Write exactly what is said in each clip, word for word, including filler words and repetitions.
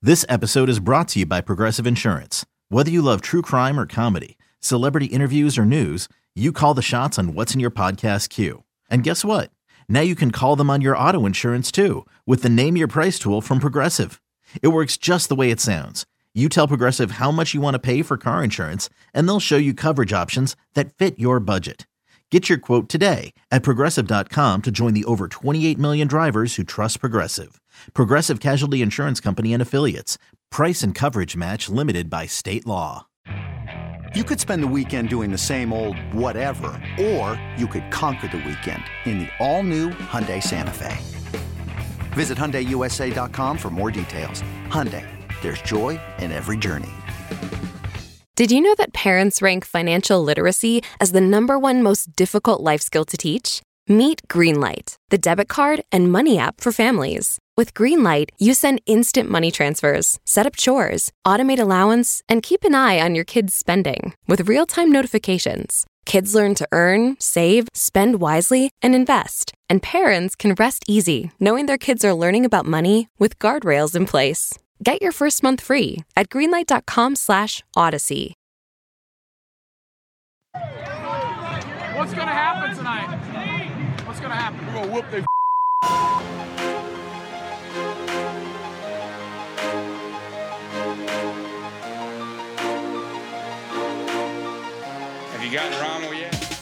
This episode is brought to you by Progressive Insurance. Whether you love true crime or comedy, celebrity interviews or news, you call the shots on what's in your podcast queue. And guess what? Now you can call them on your auto insurance too with the Name Your Price tool from Progressive. It works just the way it sounds. You tell Progressive how much you want to pay for car insurance, and they'll show you coverage options that fit your budget. Get your quote today at progressive dot com to join the over twenty-eight million drivers who trust Progressive. Progressive Casualty Insurance Company and Affiliates. Price and coverage match limited by state law. You could spend the weekend doing the same old whatever, or you could conquer the weekend in the all-new Hyundai Santa Fe. Visit Hyundai U S A dot com for more details. Hyundai, there's joy in every journey. Did you know that parents rank financial literacy as the number one most difficult life skill to teach? Meet Greenlight, the debit card and money app for families. With Greenlight, you send instant money transfers, set up chores, automate allowance, and keep an eye on your kids' spending with real-time notifications. Kids learn to earn, save, spend wisely, and invest. And parents can rest easy knowing their kids are learning about money with guardrails in place. Get your first month free at greenlight dot com slash odyssey. What's going to happen tonight? What's going to happen? We're going to whoop their Have you gotten Rommel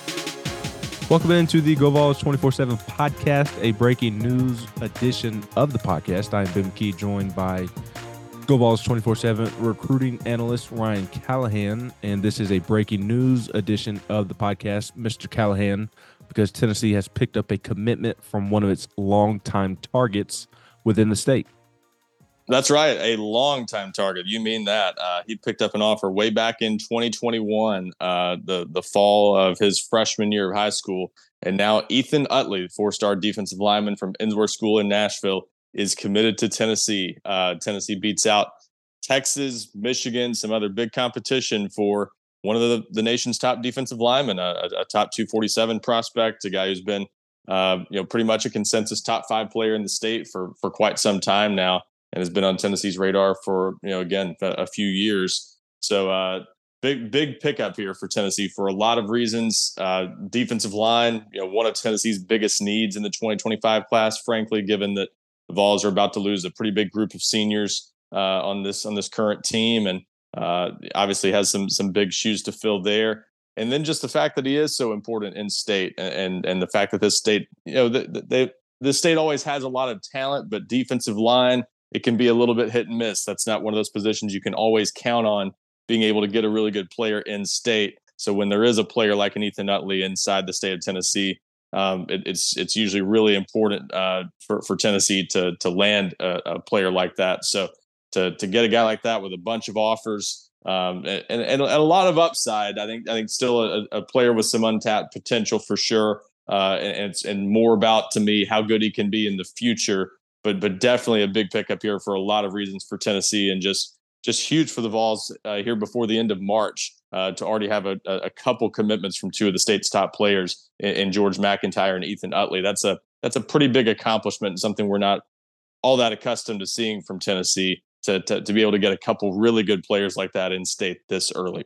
yet? Welcome into the Go Vols twenty-four seven podcast, a breaking news edition of the podcast. I am Ben McKee, joined by Go Vols twenty-four seven recruiting analyst Ryan Callahan, and this is a breaking news edition of the podcast, Mister Callahan, because Tennessee has picked up a commitment from one of its longtime targets within the state. That's right, a longtime target. You mean that. Uh, he picked up an offer way back in twenty twenty-one, uh, the, the fall of his freshman year of high school. And now Ethan Utley, four-star defensive lineman from Innsworth School in Nashville, is committed to Tennessee. Uh, Tennessee beats out Texas, Michigan, some other big competition for one of the, the nation's top defensive linemen, a, a top two forty-seven prospect, a guy who's been uh, you know, pretty much a consensus top five player in the state for, for quite some time now, and has been on Tennessee's radar for, you know, again, a, a few years. So uh, big, big pickup here for Tennessee for a lot of reasons. Uh, defensive line, you know, one of Tennessee's biggest needs in the twenty twenty-five class, frankly, given that the Vols are about to lose a pretty big group of seniors uh, on this on this current team, and uh, obviously has some some big shoes to fill there. And then just the fact that he is so important in state, and and, and the fact that this state, you know, the, the, they, this state always has a lot of talent, but defensive line, it can be a little bit hit and miss. That's not one of those positions you can always count on being able to get a really good player in state. So when there is a player like an Ethan Utley inside the state of Tennessee, um, it, it's it's usually really important uh, for for Tennessee to to land a, a player like that. So to to get a guy like that with a bunch of offers um, and, and, and a lot of upside, I think I think still a, a player with some untapped potential for sure. Uh, and it's and more about, to me, how good he can be in the future. But but definitely a big pickup here for a lot of reasons for Tennessee, and just just huge for the Vols uh, here before the end of March uh, to already have a, a couple commitments from two of the state's top players in, in George McIntyre and Ethan Utley. That's a that's a pretty big accomplishment, and something we're not all that accustomed to seeing from Tennessee, to, to to be able to get a couple really good players like that in state this early.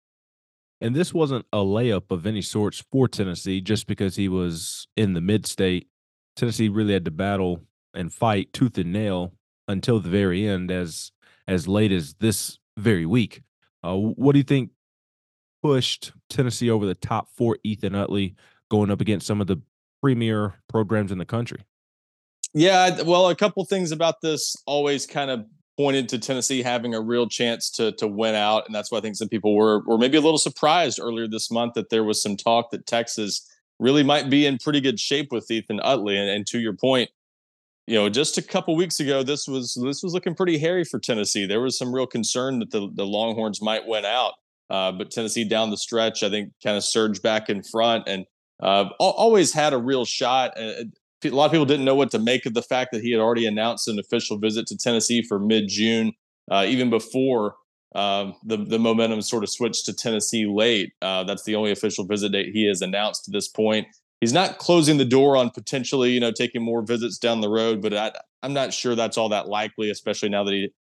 And this wasn't a layup of any sorts for Tennessee just because he was in the mid-state. Tennessee really had to battle and fight tooth and nail until the very end, as as late as this very week. Uh, what do you think pushed Tennessee over the top for Ethan Utley, going up against some of the premier programs in the country? Yeah, well, a couple things about this always kind of pointed to Tennessee having a real chance to to win out, and that's why I think some people were were maybe a little surprised earlier this month that there was some talk that Texas really might be in pretty good shape with Ethan Utley. And, and to your point, you know, just a couple weeks ago, this was this was looking pretty hairy for Tennessee. There was some real concern that the, the Longhorns might win out, uh, but Tennessee down the stretch, I think, kind of surged back in front and uh, always had a real shot. Uh, a lot of people didn't know what to make of the fact that he had already announced an official visit to Tennessee for mid-June, uh, even before um, the the momentum sort of switched to Tennessee late. Uh, that's the only official visit date he has announced to this point. He's not closing the door on potentially, you know, taking more visits down the road, but I, I'm not sure that's all that likely, especially now that he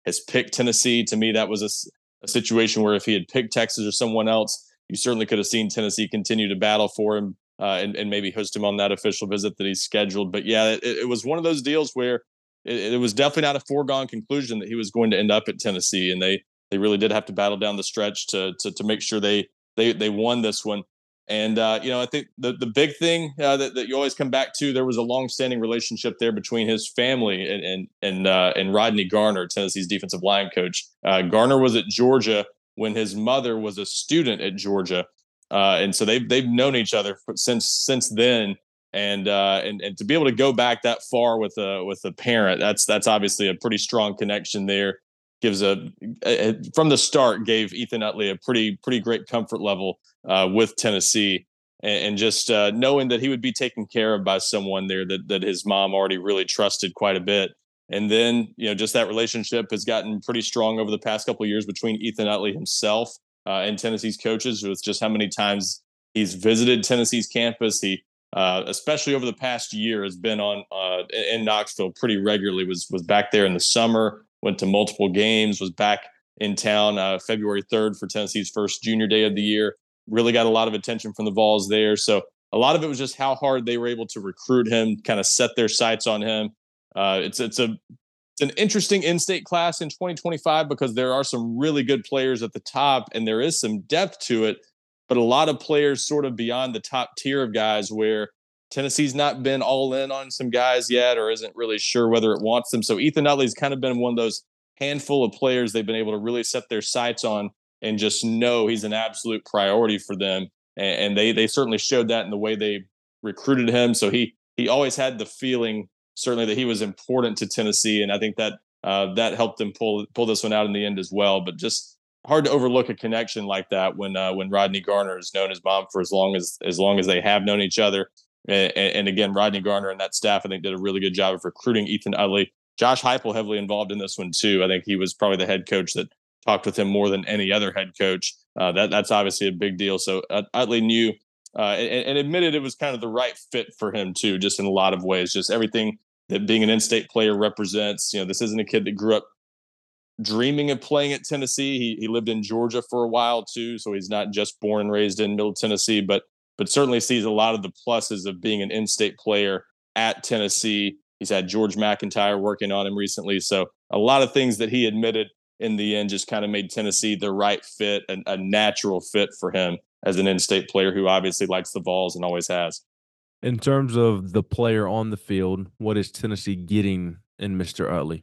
has picked Tennessee. To me, that was a, a situation where if he had picked Texas or someone else, you certainly could have seen Tennessee continue to battle for him uh, and, and maybe host him on that official visit that he's scheduled. But yeah, it, it was one of those deals where it, it was definitely not a foregone conclusion that he was going to end up at Tennessee, and they they really did have to battle down the stretch to to, to make sure they they they won this one. And, uh, you know, I think the, the big thing uh, that, that you always come back to, there was a longstanding relationship there between his family and and and, uh, and Rodney Garner, Tennessee's defensive line coach. Uh, Garner was at Georgia when his mother was a student at Georgia. Uh, and so they've, they've known each other since since then. And, uh, and and to be able to go back that far with a, with a parent, that's that's obviously a pretty strong connection there. Gives a, a from the start gave Ethan Utley a pretty pretty great comfort level uh, with Tennessee, and, and just uh, knowing that he would be taken care of by someone there that that his mom already really trusted quite a bit. And then, you know, just that relationship has gotten pretty strong over the past couple of years between Ethan Utley himself uh, and Tennessee's coaches, with just how many times he's visited Tennessee's campus. He uh, especially over the past year has been on uh, in Knoxville pretty regularly. Was was back there in the summer. Went to multiple games, was back in town uh, February third for Tennessee's first junior day of the year. Really got a lot of attention from the Vols there. So a lot of it was just how hard they were able to recruit him, kind of set their sights on him. Uh, it's it's a it's an interesting in-state class in twenty twenty-five because there are some really good players at the top and there is some depth to it, but a lot of players sort of beyond the top tier of guys where Tennessee's not been all in on some guys yet or isn't really sure whether it wants them. So Ethan Utley's kind of been one of those handful of players they've been able to really set their sights on and just know he's an absolute priority for them. And, and they they certainly showed that in the way they recruited him. So he he always had the feeling certainly that he was important to Tennessee, and I think that uh, that helped them pull pull this one out in the end as well. But just hard to overlook a connection like that when uh, when Rodney Garner has known his mom for as long as as long as they have known each other. And, and again, Rodney Garner and that staff, I think, did a really good job of recruiting Ethan Utley. Josh Heupel heavily involved in this one too. I think he was probably the head coach that talked with him more than any other head coach. Uh, that that's obviously a big deal. So uh, Utley knew uh, and, and admitted it was kind of the right fit for him too, just in a lot of ways. Just everything that being an in-state player represents. You know, this isn't a kid that grew up dreaming of playing at Tennessee. He he lived in Georgia for a while too, so he's not just born and raised in Middle Tennessee, but but certainly sees a lot of the pluses of being an in-state player at Tennessee. He's had George McIntyre working on him recently. So a lot of things that he admitted in the end just kind of made Tennessee the right fit and a natural fit for him as an in-state player who obviously likes the Vols and always has. In terms of the player on the field, what is Tennessee getting in Mister Utley?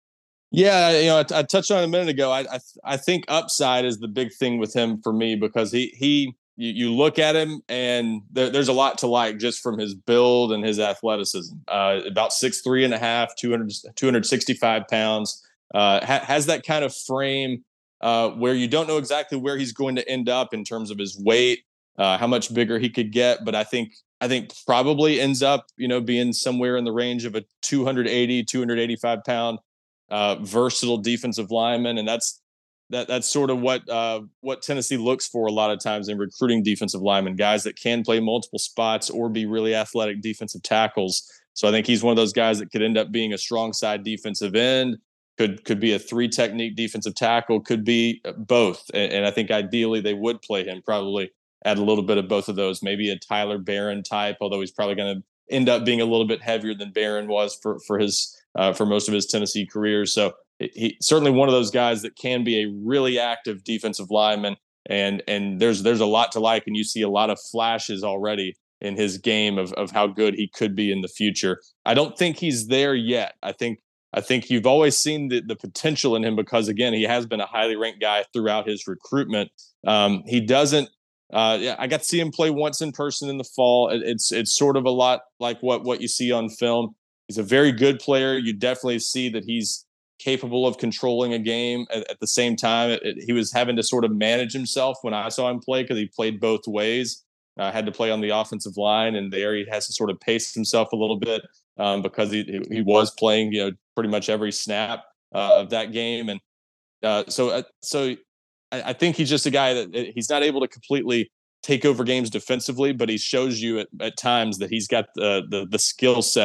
Yeah, you know, I, I touched on it a minute ago. I, I I think upside is the big thing with him for me because he he you, you look at him and there, there's a lot to like just from his build and his athleticism. Uh, about six three and a half, two hundred, two hundred sixty-five pounds. Uh, ha, has that kind of frame uh, where you don't know exactly where he's going to end up in terms of his weight, uh, how much bigger he could get. But I think I think probably ends up, you know, being somewhere in the range of a two eighty, two eighty-five pound uh, versatile defensive lineman. And that's that that's sort of what uh, what Tennessee looks for a lot of times in recruiting defensive linemen, guys that can play multiple spots or be really athletic defensive tackles. So I think he's one of those guys that could end up being a strong side defensive end. Could could be a three technique defensive tackle, could be both. And, and I think ideally they would play him probably at a little bit of both of those, maybe a Tyler Barron type, although he's probably going to end up being a little bit heavier than Barron was for, for his uh, for most of his Tennessee career. So he certainly one of those guys that can be a really active defensive lineman. And and there's there's a lot to like, and you see a lot of flashes already in his game of, of how good he could be in the future. I don't think he's there yet. I think I think you've always seen the, the potential in him because, again, he has been a highly ranked guy throughout his recruitment. Um, he doesn't uh, – yeah, I got to see him play once in person in the fall. It, it's it's sort of a lot like what, what you see on film. He's a very good player. You definitely see that he's capable of controlling a game. At, at the same time, it, it, he was having to sort of manage himself when I saw him play because he played both ways. Uh, had to play on the offensive line, and there he has to sort of pace himself a little bit um, because he he was playing, you know, pretty much every snap uh, of that game. And uh, so uh, so I, I think he's just a guy that he's not able to completely take over games defensively, but he shows you at, at times that he's got the the, the skill set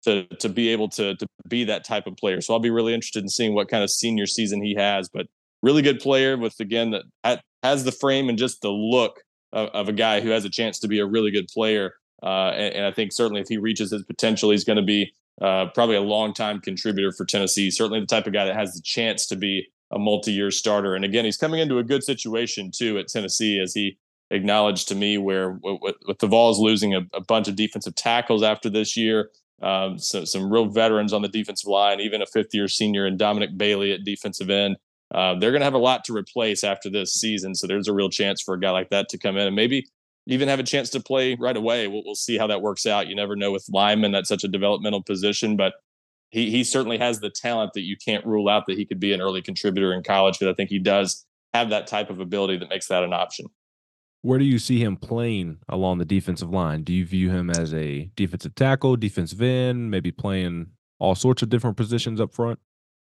to to be able to to be that type of player. So I'll be really interested in seeing what kind of senior season he has. But really good player with, again, that has the frame and just the look of, of a guy who has a chance to be a really good player. Uh, and, and I think certainly if he reaches his potential, he's going to be uh, probably a long-time contributor for Tennessee. Certainly the type of guy that has the chance to be a multi-year starter. And again, he's coming into a good situation too at Tennessee, as he acknowledged to me, where with, with the Vols losing a, a bunch of defensive tackles after this year, um, so some real veterans on the defensive line, even a fifth-year senior in Dominic Bailey at defensive end. Uh, they're going to have a lot to replace after this season. So there's a real chance for a guy like that to come in and maybe even have a chance to play right away. We'll, we'll see how that works out. You never know with linemen. That's such a developmental position, but he he certainly has the talent that you can't rule out that he could be an early contributor in college, because I think he does have that type of ability that makes that an option. Where do you see him playing along the defensive line? Do you view him as a defensive tackle, defensive end, maybe playing all sorts of different positions up front?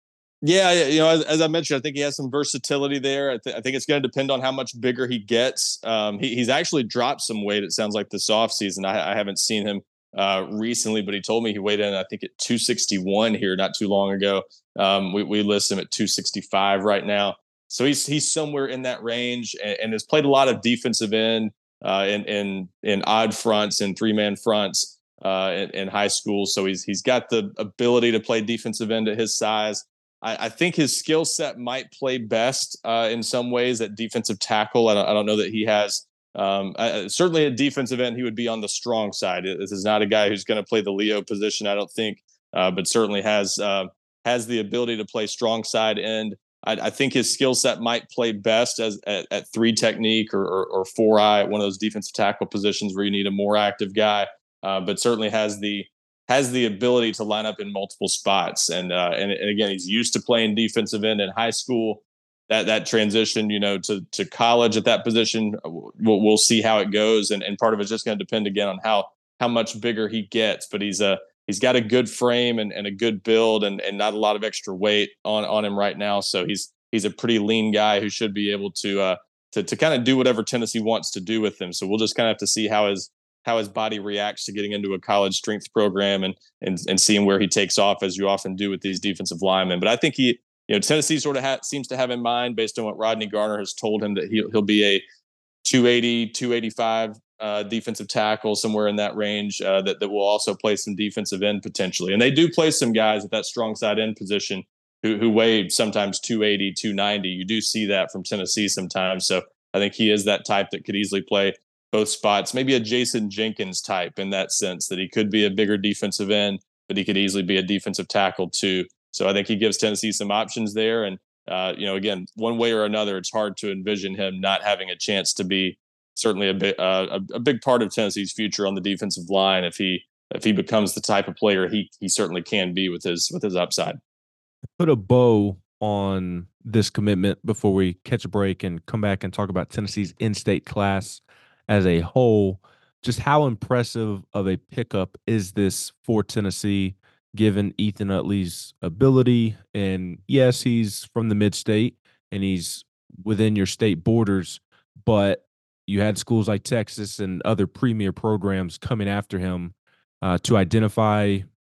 Yeah, you know, as, as I mentioned, I think he has some versatility there. I, th- I think it's going to depend on how much bigger he gets. Um, he, he's actually dropped some weight, it sounds like, this offseason. I, I haven't seen him uh, recently, but he told me he weighed in, I think, at two sixty-one here not too long ago. Um, we, we list him at two sixty-five right now. So he's he's somewhere in that range, and, and has played a lot of defensive end uh, in, in in odd fronts and three-man fronts uh, in, in high school. So he's he's got the ability to play defensive end at his size. I, I think his skill set might play best uh, in some ways at defensive tackle. I don't, I don't know that he has um, uh, certainly a defensive end. He would be on the strong side. This is not a guy who's going to play the Leo position, I don't think, uh, but certainly has uh, has the ability to play strong side end. I, I think his skill set might play best as at, at three technique or, or, or four eye at one of those defensive tackle positions where you need a more active guy, uh, but certainly has the has the ability to line up in multiple spots. And, uh, and and again, he's used to playing defensive end in high school. That that transition, you know, to to college at that position, we'll, we'll see how it goes. And and part of it's just going to depend again on how how much bigger he gets. But he's a he's got a good frame and, and a good build, and, and not a lot of extra weight on, on him right now. So he's he's a pretty lean guy who should be able to uh to to kind of do whatever Tennessee wants to do with him. So we'll just kind of have to see how his how his body reacts to getting into a college strength program and and and seeing where he takes off, as you often do with these defensive linemen. But I think he, you know, Tennessee sort of ha- seems to have in mind, based on what Rodney Garner has told him, that he'll he'll be a two eighty, two eighty-five uh, defensive tackle, somewhere in that range, uh, that that will also play some defensive end potentially. And they do play some guys at that strong side end position who who weigh sometimes two eighty, two ninety. You do see that from Tennessee sometimes. So I think he is that type that could easily play both spots, maybe a Jason Jenkins type in that sense, that he could be a bigger defensive end, but he could easily be a defensive tackle too. So I think he gives Tennessee some options there. And, uh, you know, again, one way or another, it's hard to envision him not having a chance to be certainly a bit, uh, a, a big part of Tennessee's future on the defensive line. If he, if he becomes the type of player he, he certainly can be with his, with his upside. Put a bow on this commitment before we catch a break and come back and talk about Tennessee's in-state class as a whole. Just how impressive of a pickup is this for Tennessee, given Ethan Utley's ability? And yes, he's from the mid-state and he's within your state borders, but you had schools like Texas and other premier programs coming after him uh, to identify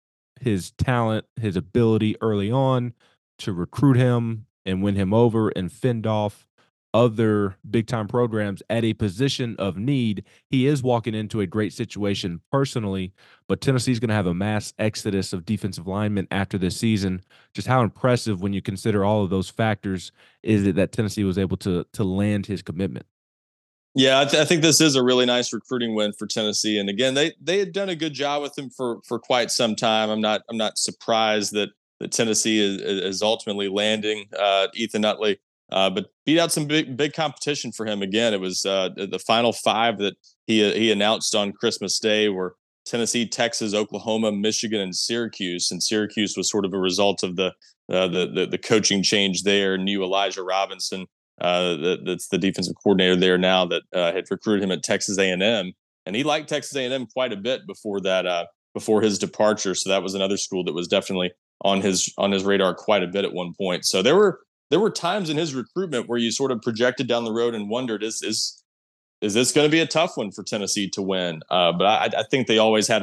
his talent, his ability early on, to recruit him and win him over and fend off other big-time programs at a position of need. He is walking into a great situation personally, but Tennessee's going to have a mass exodus of defensive linemen after this season. Just how impressive, when you consider all of those factors, is it that Tennessee was able to to land his commitment? Yeah, I, th- I think this is a really nice recruiting win for Tennessee. And again, they they had done a good job with him for for quite some time. I'm not I'm not surprised that that Tennessee is, is ultimately landing uh, Ethan Utley. Uh, but beat out some big, big competition for him. Again, it was uh, the final five that he he announced on Christmas Day were Tennessee, Texas, Oklahoma, Michigan, and Syracuse. And Syracuse was sort of a result of the uh, the, the the coaching change there. New Elijah Robinson, uh, that, that's the defensive coordinator there now, that uh, had recruited him at Texas A and M, and he liked Texas A and M quite a bit before that uh, before his departure. So that was another school that was definitely on his on his radar quite a bit at one point. So there were. There were times in his recruitment where you sort of projected down the road and wondered, is is is this going to be a tough one for Tennessee to win? Uh, but I, I think they always had a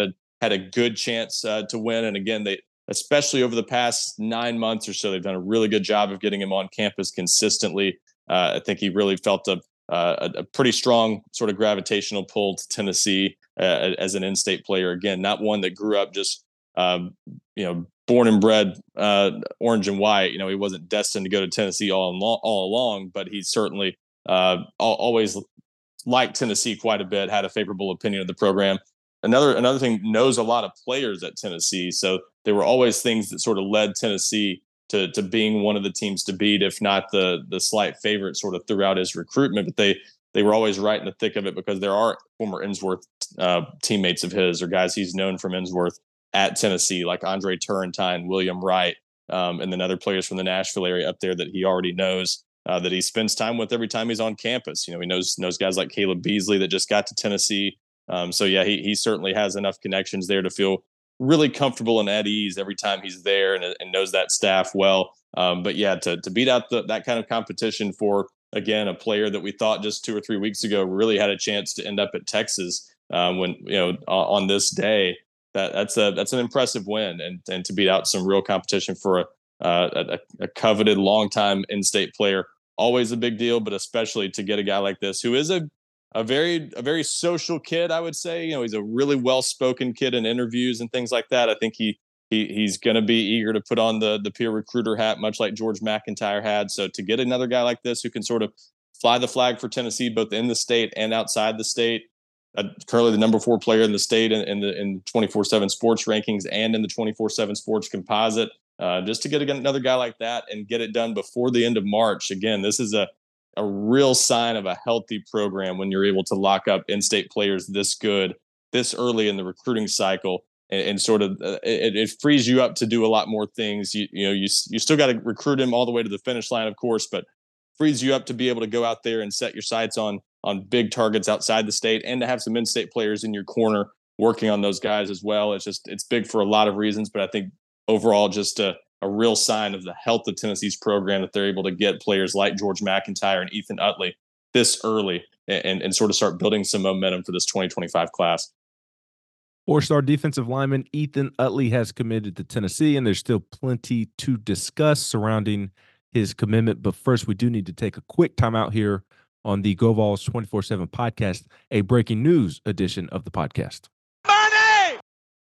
had a good chance uh, to win. And again, they, especially over the past nine months or so, they've done a really good job of getting him on campus consistently. Uh, I think he really felt a, uh, a, a pretty strong sort of gravitational pull to Tennessee uh, as an in-state player. Again, not one that grew up just, um, you know, born and bred uh, orange and white. You know, he wasn't destined to go to Tennessee all, along, all along, but he certainly uh, always liked Tennessee quite a bit, had a favorable opinion of the program. Another another thing, knows a lot of players at Tennessee. So there were always things that sort of led Tennessee to to being one of the teams to beat, if not the the slight favorite sort of throughout his recruitment. But they they were always right in the thick of it because there are former Ensworth uh, teammates of his or guys he's known from Ensworth at Tennessee, like Andre Turrentine, William Wright, um, and then other players from the Nashville area up there that he already knows, uh, that he spends time with every time he's on campus. You know, he knows knows guys like Caleb Beasley that just got to Tennessee. Um, so, yeah, he he certainly has enough connections there to feel really comfortable and at ease every time he's there, and, and knows that staff well. Um, but, yeah, to to beat out the, that kind of competition for, again, a player that we thought just two or three weeks ago really had a chance to end up at Texas um, when, you know, on this day, that that's a that's an impressive win. And and to beat out some real competition for a, uh, a, a coveted, longtime in-state player, always a big deal, but especially to get a guy like this who is a A very, a very social kid, I would say. You know, he's a really well-spoken kid in interviews and things like that. I think he he he's going to be eager to put on the the peer recruiter hat, much like George McIntyre had. So to get another guy like this who can sort of fly the flag for Tennessee, both in the state and outside the state, uh, currently the number four player in the state in, in the in twenty-four seven sports rankings and in the twenty-four seven sports composite, uh, just to get another guy like that and get it done before the end of March. Again, this is a a real sign of a healthy program when you're able to lock up in-state players this good, this early in the recruiting cycle, and, and sort of uh, it, it frees you up to do a lot more things. You, you know, you, you still got to recruit him all the way to the finish line, of course, but frees you up to be able to go out there and set your sights on, on big targets outside the state and to have some in-state players in your corner working on those guys as well. It's just, it's big for a lot of reasons, but I think overall just a, a real sign of the health of Tennessee's program that they're able to get players like George McIntyre and Ethan Utley this early and, and sort of start building some momentum for this twenty twenty-five class. Four-star defensive lineman Ethan Utley has committed to Tennessee, and there's still plenty to discuss surrounding his commitment. But first, we do need to take a quick time out here on the Go Vols twenty-four seven podcast, a breaking news edition of the podcast. Money!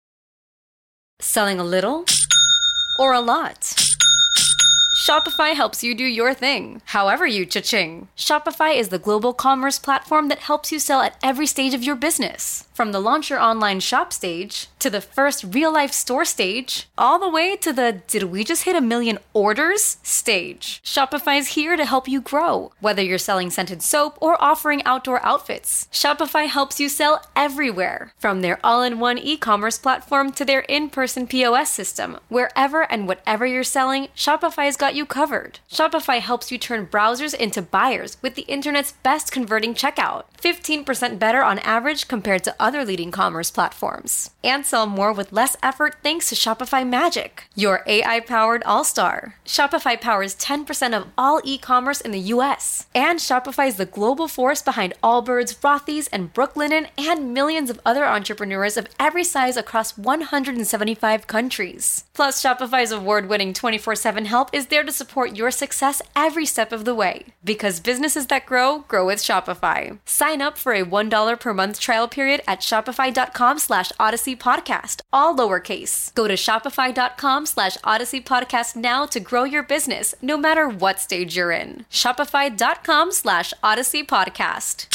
Selling a little or a lot? Shopify helps you do your thing, however you cha-ching. Shopify is the global commerce platform that helps you sell at every stage of your business. From the launch your online shop stage, to the first real-life store stage, all the way to the did we just hit a million orders stage. Shopify's here to help you grow. Whether you're selling scented soap or offering outdoor outfits, Shopify helps you sell everywhere. From their all-in-one e-commerce platform to their in-person P O S system, wherever and whatever you're selling, Shopify's got you covered. Shopify helps you turn browsers into buyers with the internet's best converting checkout, fifteen percent better on average compared to other leading commerce platforms. And sell more with less effort thanks to Shopify Magic, your A I-powered all-star. Shopify powers ten percent of all e-commerce in the U S. And Shopify is the global force behind Allbirds, Rothy's, and Brooklinen, and millions of other entrepreneurs of every size across one hundred seventy-five countries. Plus, Shopify's award-winning twenty-four seven help is there to support your success every step of the way. Because businesses that grow, grow with Shopify. Sign up for a one dollar per month trial period at shopify.com slash Odyssey Podcast, all lowercase. Go to shopify.com slash Odyssey Podcast now to grow your business, no matter what stage you're in. Shopify.com slash Odyssey Podcast.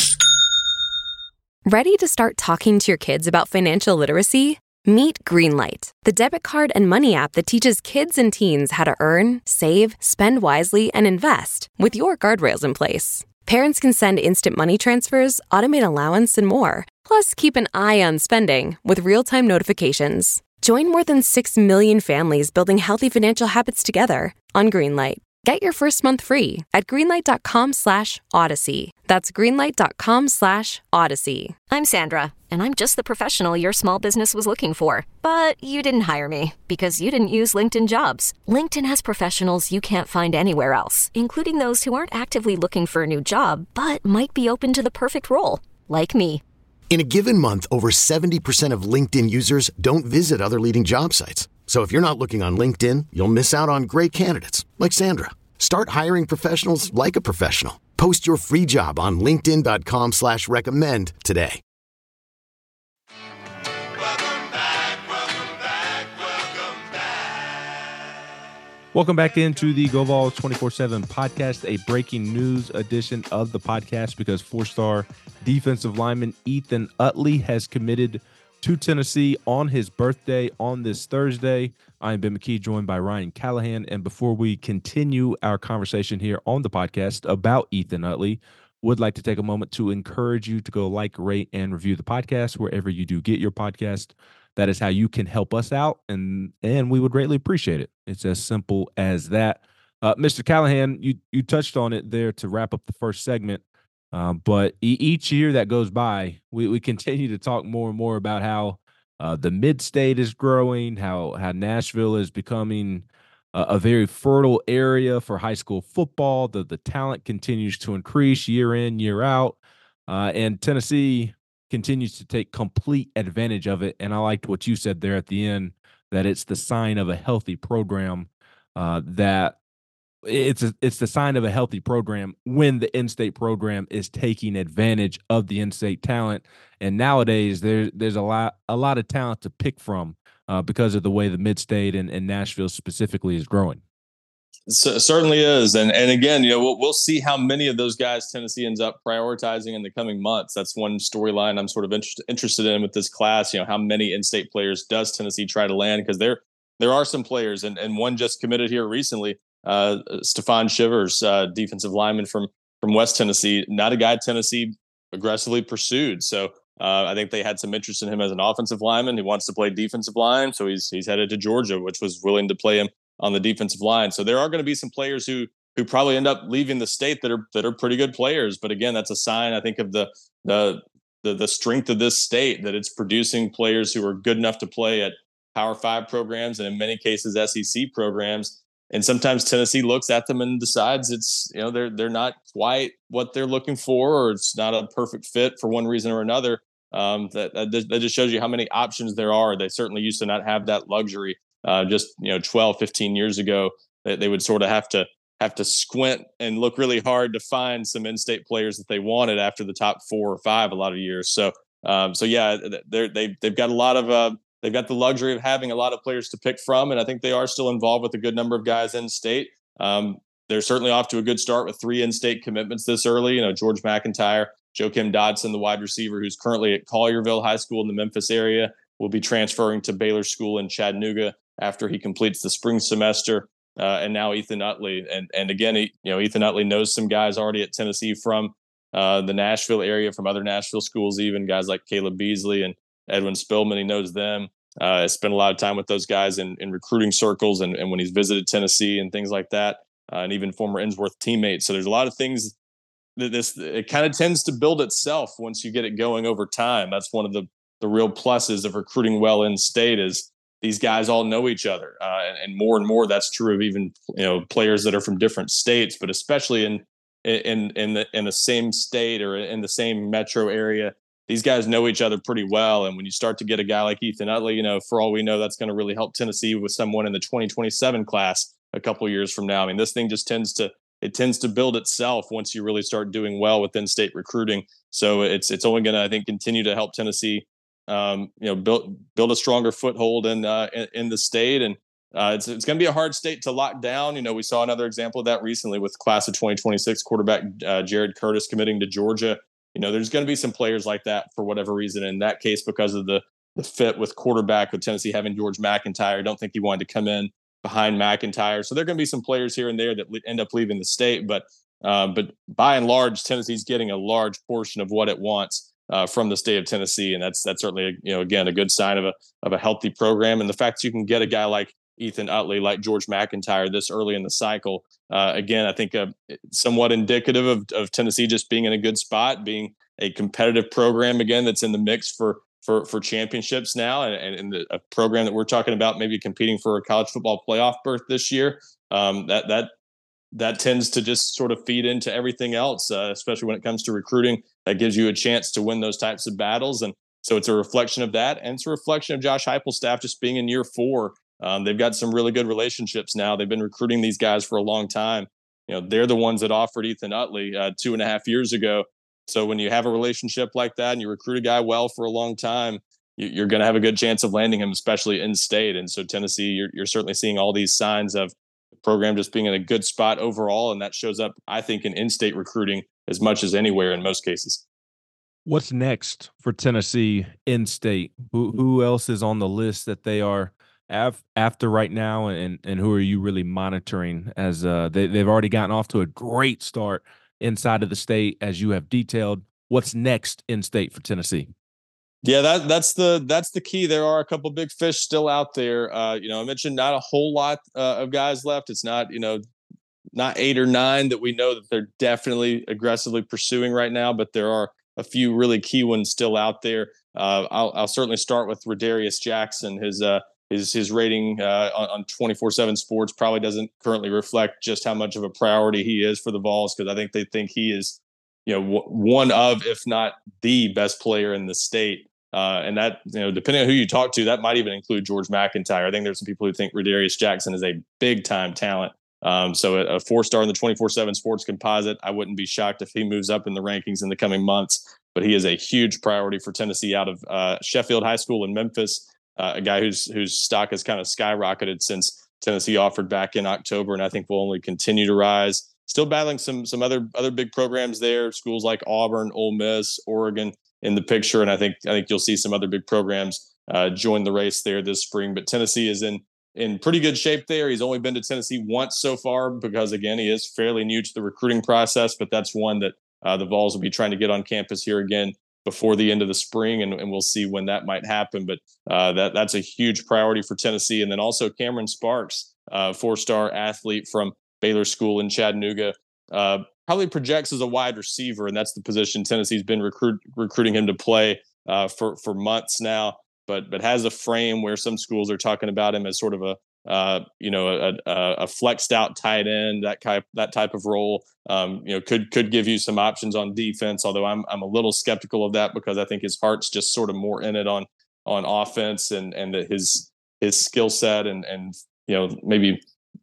Ready to start talking to your kids about financial literacy? Meet Greenlight, the debit card and money app that teaches kids and teens how to earn, save, spend wisely, and invest with your guardrails in place. Parents can send instant money transfers, automate allowance, and more. Plus, keep an eye on spending with real-time notifications. Join more than six million families building healthy financial habits together on Greenlight. Get your first month free at greenlight.com slash Odyssey. That's greenlight.com slash Odyssey. I'm Sandra, and I'm just the professional your small business was looking for. But you didn't hire me because you didn't use LinkedIn Jobs. LinkedIn has professionals you can't find anywhere else, including those who aren't actively looking for a new job, but might be open to the perfect role, like me. In a given month, over seventy percent of LinkedIn users don't visit other leading job sites. So if you're not looking on LinkedIn, you'll miss out on great candidates like Sandra. Start hiring professionals like a professional. Post your free job on linkedin dot com slash recommend today. Welcome back into the Go Vols twenty-four seven podcast, a breaking news edition of the podcast because four-star defensive lineman Ethan Utley has committed to Tennessee on his birthday on this Thursday. I am Ben McKee, joined by Ryan Callahan. And before we continue our conversation here on the podcast about Ethan Utley, would like to take a moment to encourage you to go like, rate, and review the podcast wherever you do get your podcast. That is how you can help us out, and and we would greatly appreciate it. It's as simple as that. Uh, Mister Callahan, you you touched on it there to wrap up the first segment, uh, but e- each year that goes by, we, we continue to talk more and more about how uh, the mid-state is growing, how how Nashville is becoming a, a very fertile area for high school football. The, the talent continues to increase year in, year out, uh, and Tennessee continues to take complete advantage of it. And I liked what you said there at the end, that it's the sign of a healthy program, uh, that it's a, it's the sign of a healthy program when the in-state program is taking advantage of the in-state talent. And nowadays there, there's a lot, a lot of talent to pick from uh, because of the way the mid-state and, and Nashville specifically is growing. So, certainly is. And and again, you know, we'll, we'll see how many of those guys Tennessee ends up prioritizing in the coming months. That's one storyline I'm sort of interest, interested in with this class. You know, how many in-state players does Tennessee try to land? Because there there are some players, and, and one just committed here recently, uh, Stephon Shivers, uh, defensive lineman from from West Tennessee, not a guy Tennessee aggressively pursued. So uh, I think they had some interest in him as an offensive lineman. He wants to play defensive line, so he's he's headed to Georgia, which was willing to play him on the defensive line. So there are going to be some players who who probably end up leaving the state that are that are pretty good players. But again, that's a sign, I think, of the the the, the strength of this state, that it's producing players who are good enough to play at Power Five programs and in many cases S E C programs. And sometimes Tennessee looks at them and decides it's, you know, they're they're not quite what they're looking for, or it's not a perfect fit for one reason or another. Um, that, that that just shows you how many options there are. They certainly used to not have that luxury. Uh, just, you know, twelve, fifteen years ago, that they would sort of have to have to squint and look really hard to find some in-state players that they wanted after the top four or five a lot of years. So, um, so yeah, they're, they they've got a lot of uh, they've got the luxury of having a lot of players to pick from, and I think they are still involved with a good number of guys in state. Um, they're certainly off to a good start with three in-state commitments this early. You know, George McIntyre, Joakim Dodson, the wide receiver who's currently at Collierville High School in the Memphis area, will be transferring to Baylor School in Chattanooga after he completes the spring semester. Uh, and now Ethan Utley. And and again, he, you know, Ethan Utley knows some guys already at Tennessee from uh, the Nashville area, from other Nashville schools, even guys like Caleb Beasley and Edwin Spillman. He knows them. Uh, I spent a lot of time with those guys in, in recruiting circles and, and when he's visited Tennessee and things like that, uh, and even former Innsworth teammates. So there's a lot of things that this, it kind of tends to build itself once you get it going over time. That's one of the, the real pluses of recruiting well in state, is these guys all know each other, uh, and, and more and more that's true of even, you know, players that are from different states, but especially in in in the in the same state or in the same metro area. These guys know each other pretty well, and when you start to get a guy like Ethan Utley, you know, for all we know, that's going to really help Tennessee with someone in the twenty twenty-seven class a couple of years from now. I mean, this thing just tends to it tends to build itself once you really start doing well with in-state recruiting. So it's it's only going to, I think, continue to help Tennessee. Um, you know, build build a stronger foothold in uh, in, in the state, and uh, it's it's going to be a hard state to lock down. You know, we saw another example of that recently with class of twenty twenty-six quarterback uh, Jared Curtis committing to Georgia. You know, there's going to be some players like that for whatever reason. In that case, because of the the fit with quarterback, with Tennessee having George McIntyre, I don't think he wanted to come in behind McIntyre. So there are going to be some players here and there that end up leaving the state, but uh, but by and large, Tennessee's getting a large portion of what it wants Uh, from the state of Tennessee, and that's that's certainly a, you know again a good sign of a of a healthy program. And the fact that you can get a guy like Ethan Utley, like George McIntyre, this early in the cycle, uh, again, I think uh, somewhat indicative of of Tennessee just being in a good spot, being a competitive program again that's in the mix for for for championships now, and and, and the, a program that we're talking about maybe competing for a college football playoff berth this year. Um, that that that tends to just sort of feed into everything else, uh, especially when it comes to recruiting. That gives you a chance to win those types of battles. And so it's a reflection of that. And it's a reflection of Josh Heupel's staff just being in year four. Um, they've got some really good relationships now. They've been recruiting these guys for a long time. You know, they're the ones that offered Ethan Utley uh, two and a half years ago. So when you have a relationship like that and you recruit a guy well for a long time, you, you're going to have a good chance of landing him, especially in state. And so Tennessee, you're, you're certainly seeing all these signs of the program just being in a good spot overall. And that shows up, I think, in in-state recruiting as much as anywhere in most cases. What's next for Tennessee in state? Who who else is on the list that they are af- after right now, and and who are you really monitoring as uh, they they've already gotten off to a great start inside of the state, as you have detailed? What's next in state for Tennessee? Yeah, that that's the that's the key. There are a couple big fish still out there. Uh, you know, I mentioned not a whole lot uh, of guys left. It's not you know not eight or nine that we know that they're definitely aggressively pursuing right now, but there are a few really key ones still out there. Uh, I'll, I'll certainly start with Rodarius Jackson. His uh, his his rating uh, on twenty-four seven Sports probably doesn't currently reflect just how much of a priority he is for the Vols, because I think they think he is, you know, w- one of, if not the best player in the state. Uh, and that, you know, depending on who you talk to, that might even include George McIntyre. I think there's some people who think Rodarius Jackson is a big time talent. Um, so a, a four-star in the twenty-four seven Sports composite, I wouldn't be shocked if he moves up in the rankings in the coming months. But he is a huge priority for Tennessee out of uh, Sheffield High School in Memphis, uh, a guy whose whose stock has kind of skyrocketed since Tennessee offered back in October, and I think will only continue to rise. Still battling some some other other big programs there, schools like Auburn, Ole Miss, Oregon in the picture, and I think I think you'll see some other big programs uh, join the race there this spring. But Tennessee is in in pretty good shape there. He's only been to Tennessee once so far because, again, he is fairly new to the recruiting process, but that's one that uh, the Vols will be trying to get on campus here again before the end of the spring, and, and we'll see when that might happen. But uh, that that's a huge priority for Tennessee. And then also Cameron Sparks, uh, four-star athlete from Baylor School in Chattanooga, uh, probably projects as a wide receiver, and that's the position Tennessee's been recruit, recruiting him to play uh, for, for months now. But but has a frame where some schools are talking about him as sort of a uh, you know a, a, a flexed out tight end, that type that type of role. Um, you know could could give you some options on defense. Although I'm I'm a little skeptical of that because I think his heart's just sort of more in it on on offense, and and that his his skill set and and you know maybe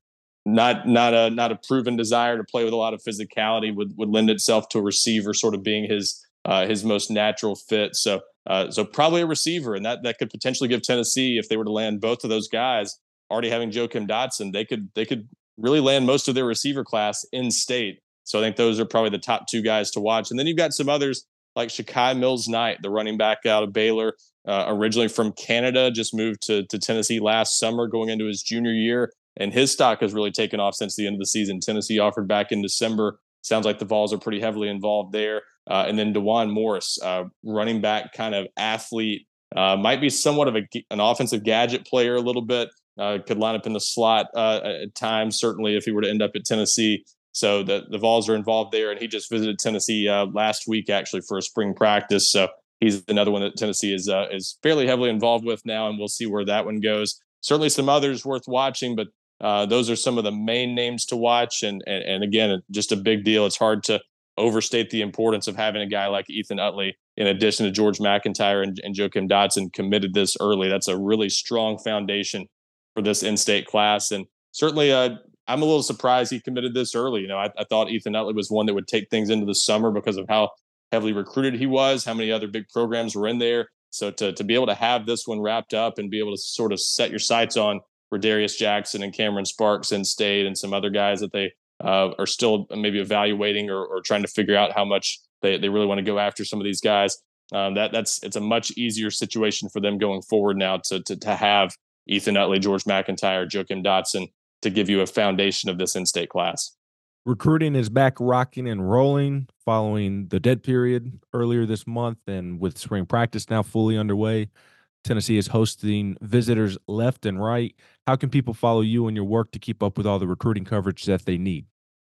not not a not a proven desire to play with a lot of physicality would would lend itself to a receiver sort of being his uh, his most natural fit. So. Uh, so probably a receiver, and that that could potentially give Tennessee, if they were to land both of those guys, already having Joakim Dotson, they could they could really land most of their receiver class in state. So I think those are probably the top two guys to watch. And then you've got some others like Shakai Mills-Knight, the running back out of Baylor, uh, originally from Canada, just moved to to Tennessee last summer, going into his junior year, and his stock has really taken off since the end of the season. Tennessee offered back in December. Sounds like the Vols are pretty heavily involved there. Uh, and then DeJuan Morris, uh, running back kind of athlete, uh, might be somewhat of a, an offensive gadget player a little bit, uh, could line up in the slot uh, at times, certainly if he were to end up at Tennessee. So the, the Vols are involved there, and he just visited Tennessee uh, last week, actually, for a spring practice. So he's another one that Tennessee is uh, is fairly heavily involved with now, and we'll see where that one goes. Certainly some others worth watching, but uh, those are some of the main names to watch. And, and, and again, just a big deal. It's hard to overstate the importance of having a guy like Ethan Utley, in addition to George McIntyre and, and Joakim Dotson, committed this early. That's a really strong foundation for this in-state class. And certainly uh, I'm a little surprised he committed this early. You know, I, I thought Ethan Utley was one that would take things into the summer because of how heavily recruited he was, how many other big programs were in there. So to, to be able to have this one wrapped up and be able to sort of set your sights on Rodarius Jackson and Cameron Sparks in state and some other guys that they Uh, are still maybe evaluating or, or trying to figure out how much they, they really want to go after some of these guys. Um, that that's it's a much easier situation for them going forward now to to, to have Ethan Utley, George McIntyre, Joakim Dotson to give you a foundation of this in-state class. Recruiting is back rocking and rolling following the dead period earlier this month, and with spring practice now fully underway. Tennessee is hosting visitors left and right. How can people follow you and your work to keep up with all the recruiting coverage that they need?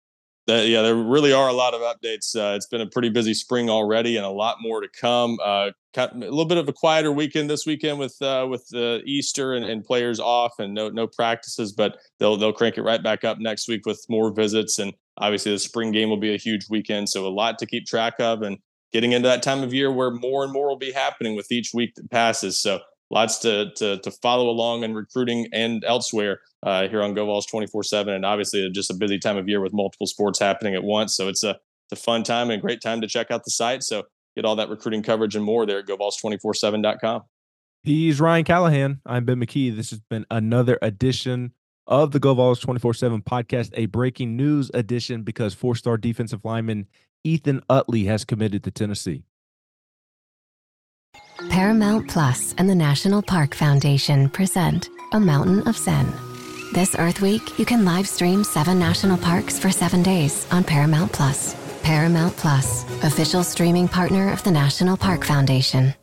That, yeah, there really are a lot of updates. Uh, it's been a pretty busy spring already, and a lot more to come. Uh, a little bit of a quieter weekend this weekend with uh, with uh, Easter and, and players off and no no practices, but they'll they'll crank it right back up next week with more visits. And obviously, the spring game will be a huge weekend, so a lot to keep track of. And getting into that time of year where more and more will be happening with each week that passes. So lots to to to follow along in recruiting and elsewhere uh, here on GoVols twenty-four seven. And obviously just a busy time of year with multiple sports happening at once. So it's a, it's a fun time and a great time to check out the site. So get all that recruiting coverage and more there at Go Vols two four seven dot com. He's Ryan Callahan. I'm Ben McKee. This has been another edition of the GoVols twenty-four seven podcast, a breaking news edition because four-star defensive lineman Ethan Utley has committed to Tennessee. Paramount Plus and the National Park Foundation present A Mountain of Zen. This Earth Week, you can live stream seven national parks for seven days on Paramount Plus. Paramount Plus, official streaming partner of the National Park Foundation.